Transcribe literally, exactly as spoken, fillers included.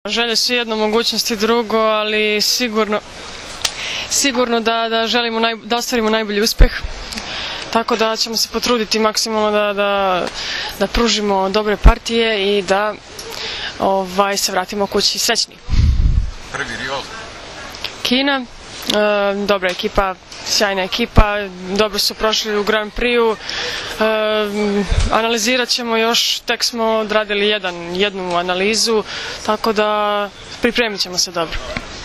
Želje su jedno, mogućnosti drugo, ali sigurno, sigurno da, da želimo naj, da ostvarimo najbolji uspeh. Tako da ćemo se potruditi maksimalno da, da, da pružimo dobre partije i da ovaj, se vratimo kući srećni. Prvi rival? Kina, e, dobra ekipa, sjajna ekipa, dobro su prošli u Grand Prix-u, e, analizirat ćemo još, tek smo odradili jedan, jednu analizu, tako da pripremit ćemo se dobro.